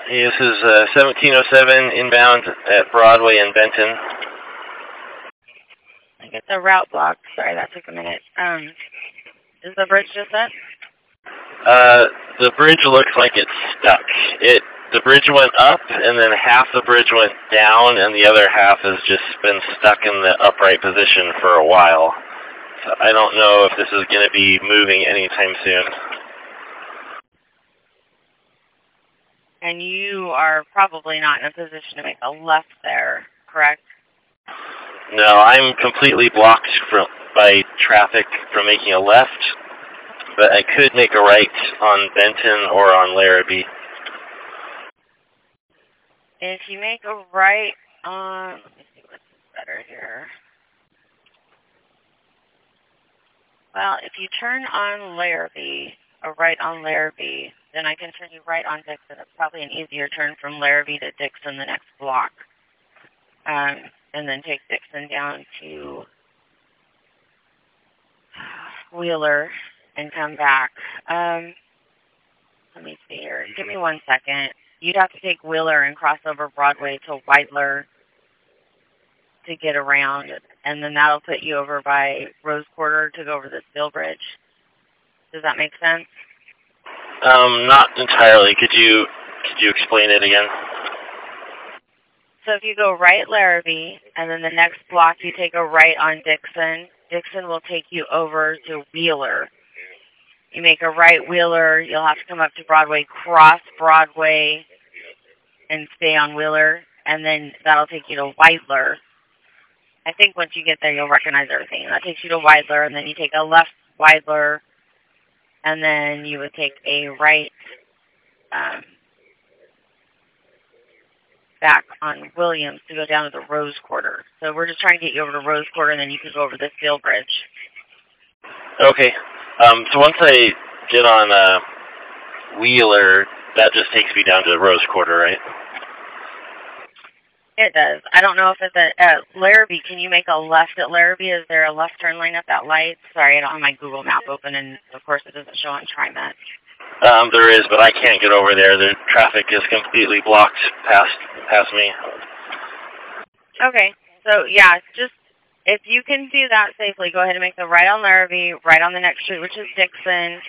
Hey, this is 1707 inbound at Broadway in Benton. I get the route blocked. Sorry, that took a minute. Is the bridge just up? The bridge looks like it's stuck. The bridge went up, and then half the bridge went down, and the other half has just been stuck in the upright position for a while. So I don't know if this is going to be moving anytime soon. And you are probably not in a position to make a left there, correct? No, I'm completely blocked by traffic from making a left, but I could make a right on Benton or on Larrabee. If you make a right on, let me see what's better here. Well, if you turn on Larrabee, a right on Larrabee, then I can turn you right on Dixon. It's probably an easier turn from Larrabee to Dixon, the next block. And then take Dixon down to Wheeler and come back. Let me see here. Give me 1 second. You'd have to take Wheeler and cross over Broadway to Whiteler to get around, and then that'll put you over by Rose Quarter to go over the Steel Bridge. Does that make sense? Not entirely. Could you explain it again? So if you go right Larrabee, and then the next block you take a right on Dixon, Dixon will take you over to Wheeler. You make a right Wheeler, you'll have to come up to Broadway, cross Broadway, and stay on Wheeler, and then that'll take you to Whiteler. I think once you get there, you'll recognize everything. That takes you to Whiteler, and then you take a left Whiteler, and then you would take a right back on Williams to go down to the Rose Quarter. So we're just trying to get you over to Rose Quarter, and then you can go over the Steel Bridge. Okay. So once I get on Wheeler, that just takes me down to the Rose Quarter, right? It does. I don't know if it's at Larrabee. Can you make a left at Larrabee? Is there a left turn lane at that light? Sorry, I don't have my Google map open, and of course it doesn't show on TriMet. There is, but I can't get over there. The traffic is completely blocked past me. Okay. So, yeah, just if you can do that safely, go ahead and make the right on Larrabee, right on the next street, which is Dixon.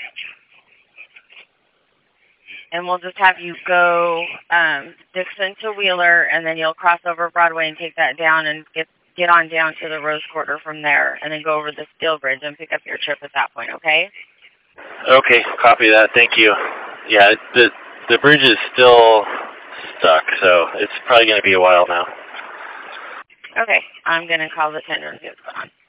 And we'll just have you go Dixon to Wheeler, and then you'll cross over Broadway and take that down and get on down to the Rose Quarter from there, and then go over the Steel Bridge and pick up your trip at that point, okay? Okay, copy that. Thank you. Yeah, the bridge is still stuck, so it's probably going to be a while now. Okay, I'm going to call the tender and see what's going on.